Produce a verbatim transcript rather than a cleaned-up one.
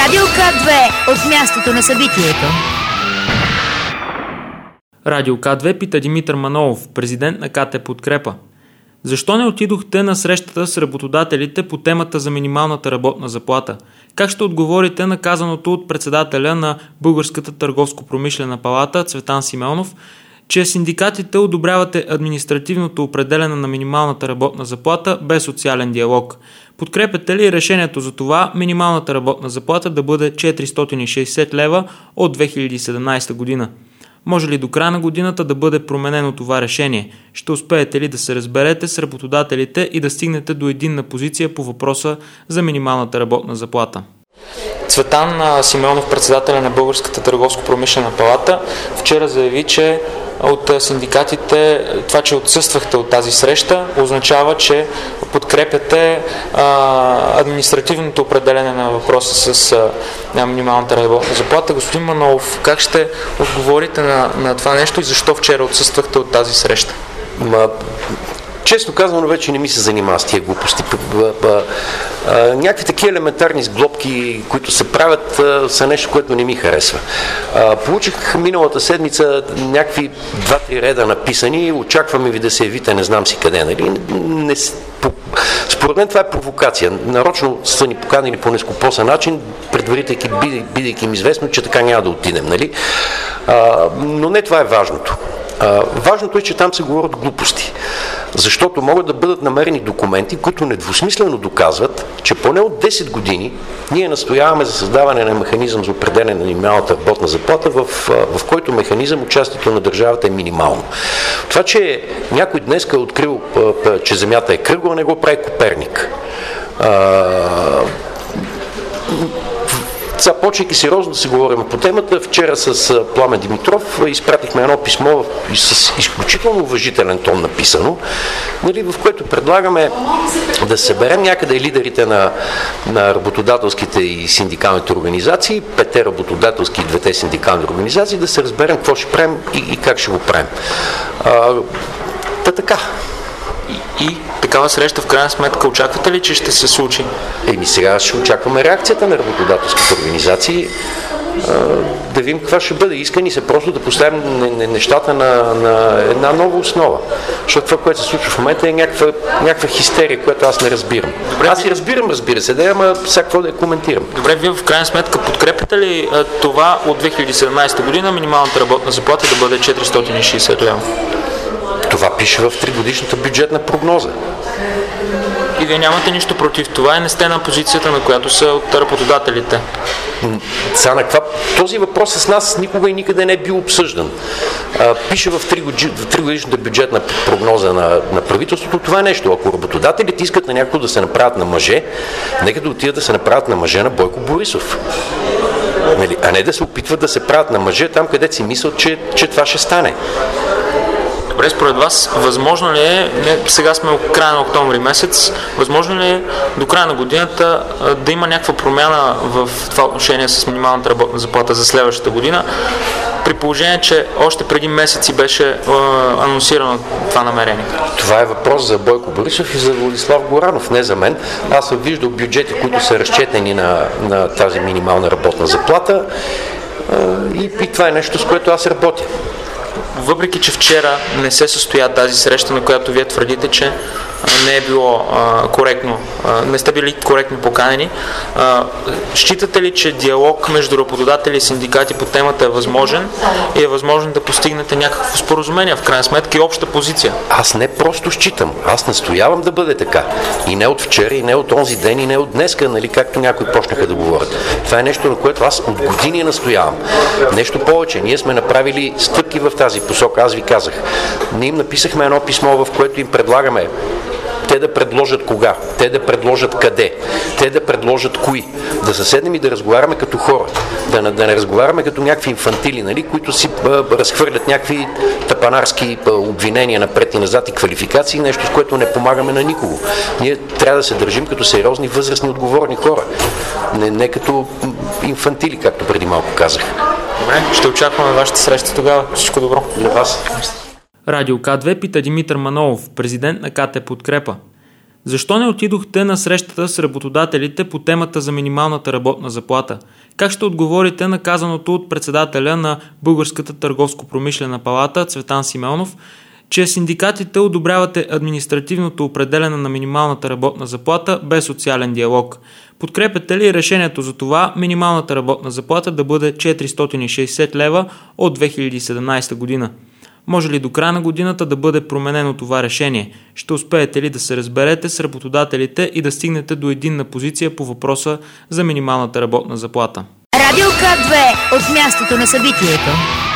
Радио К две от мястото на събитието. Радио К две пита Димитър Манолов, президент на КТ Подкрепа. Защо не отидохте на срещата с работодателите по темата за минималната работна заплата? Как ще отговорите на казаното от председателя на Българската търговско-промишлена палата Цветан Симеонов, че синдикатите одобрявате административното определяне на минималната работна заплата без социален диалог? Подкрепяте ли решението за това минималната работна заплата да бъде четиристотин и шейсет лева от две хиляди и седемнадесета година? Може ли до края на годината да бъде променено това решение? Ще успеете ли да се разберете с работодателите и да стигнете до единна позиция по въпроса за минималната работна заплата? Цветан Симеонов, председателя на Българската търговско-промишлена палата, вчера заяви, че от синдикатите това, че отсъствахте от тази среща, означава, че подкрепяте а, административното определение на въпроса с а, минималната работна заплата. Господин Манолов, как ще отговорите на, на това нещо и защо вчера отсъствахте от тази среща? Ма, честно казано, вече не ми се занимава с тия глупости. Някакви такива елементарни сглобки, които се правят, са нещо, което не ми харесва. Получих миналата седмица някакви два-три реда написани, очакваме ви да се явите, не знам си къде, нали? Не, според мен това е провокация. Нарочно са ни поканили по нескопосан начин, предварителки, бидейки им известно, че така няма да отидем, нали? Но не това е важното. Uh, важното е, че там се говорят глупости, защото могат да бъдат намерени документи, които недвусмислено доказват, че поне от десет години ние настояваме за създаване на механизъм за определяне на минималната работна заплата, в, в който механизъм участието на държавата е минимално. Това, че някой днес е открил, че Земята е кръгла, не го прави Коперник. Uh, Започвайки сериозно да се говорим по темата, вчера с Пламен Димитров изпратихме едно писмо с изключително уважителен тон написано, нали, в което предлагаме да съберем някъде лидерите на, на работодателските и синдикалните организации, петте работодателски и двете синдикални организации, да се разберем какво ще правим и, и как ще го правим. А, та така. И, и такава среща в крайна сметка очаквате ли, че ще се случи? Еми сега ще очакваме реакцията на работодателските организации, а, да видим каква ще бъде. Иска ни се просто да поставим нещата на, на една нова основа. Защото това, което се случва в момента, е някаква, някаква хистерия, която аз не разбирам. Добре, аз и разбирам, разбира се, да, ама сега какво да я коментирам. Добре, вие в крайна сметка подкрепяте ли а, това от две хиляди и седемнадесета година минималната работна заплата да бъде четиристотин и шейсет лева? Това пише в тригодишната бюджетна прогноза. И вие нямате нищо против това и не сте на позицията, на която са от работодателите? Сега, на каква... Този въпрос с нас никога и никъде не е бил обсъждан. А, пише в тригодишната бюджетна прогноза на, на правителството това нещо. Ако работодателите искат на някого да се направят на мъже, нека да отидат да се направят на мъже на Бойко Борисов. А не да се опитват да се правят на мъже там, където си мислят, че, че това ще стане. Добре, според вас, възможно ли е, не, сега сме в края на октомври месец, възможно ли е до края на годината да има някаква промяна в това отношение с минималната работна заплата за следващата година, при положение, че още преди месеци беше е, анонсирано това намерение? Това е въпрос за Бойко Борисов и за Владислав Горанов, не за мен. Аз съм виждал бюджети, които са разчетени на, на тази минимална работна заплата и, и това е нещо, с което аз работя. Въпреки че вчера не се състоя тази среща, на която вие твърдите, че не е било а, коректно, а, не сте били коректно поканени, а, считате ли, че диалог между работодатели и синдикати по темата е възможен и е възможно да постигнете някакво споразумение, в крайна сметка и обща позиция? Аз не просто считам, аз настоявам да бъде така. И не от вчера, и не от онзи ден, и не от днеска, нали, както някои почнаха да говорят. Това е нещо, на което аз от години настоявам. Нещо повече, ние сме направили стъпки в тази посока, аз ви казах. Ние им написахме едно писмо, в което им предлагаме те да предложат кога, те да предложат къде, те да предложат кои. Да заседнем и да разговаряме като хора, да, да не разговаряме като някакви инфантили, нали, които си а, разхвърлят някакви тапанарски а, обвинения напред и назад и квалификации, нещо, с което не помагаме на никого. Ние трябва да се държим като сериозни, възрастни, отговорни хора, не, не като инфантили, както преди малко казах. Добре, ще очакваме вашата среща тогава. Всичко добро. На вас. Радио К две пита Димитър Манолов, президент на КТ Подкрепа. Защо не отидохте на срещата с работодателите по темата за минималната работна заплата? Как ще отговорите на казаното от председателя на Българската търговско-промишлена палата Цветан Симеонов, че синдикатите одобрявате административното определяне на минималната работна заплата без социален диалог? Подкрепяте ли решението за това минималната работна заплата да бъде четиристотин и шейсет лева от две хиляди и седемнадесета година? Може ли до края на годината да бъде променено това решение? Ще успеете ли да се разберете с работодателите и да стигнете до единна позиция по въпроса за минималната работна заплата? Радио К две от мястото на събитието.